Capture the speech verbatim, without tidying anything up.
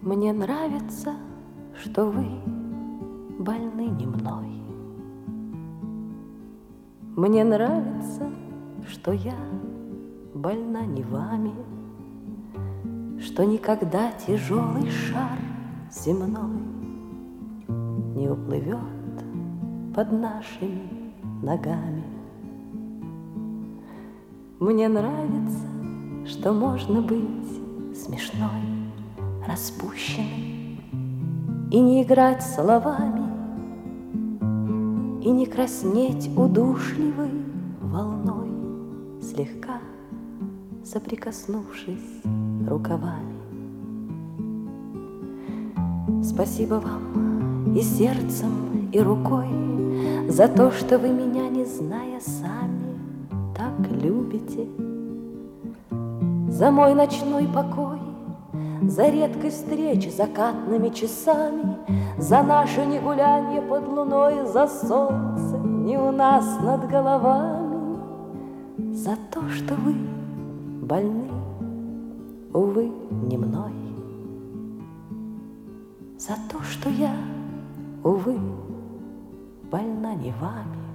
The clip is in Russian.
Мне нравится, что вы больны не мной. Мне нравится, что я больна не вами, что никогда тяжелый шар земной не уплывет под нашими ногами. Мне нравится, что можно быть смешной, распущенной и не играть словами, и не краснеть удушливой волной, слегка соприкоснувшись рукавами. Спасибо вам и сердцем, и рукой за то, что вы меня, не зная сами, так любите, за мой ночной покой, за редкость встреч закатными часами, за наше негулянье под луной, за солнце не у нас над головами, за то, что вы больны, увы, не мной, за то, что я, увы, больна не вами.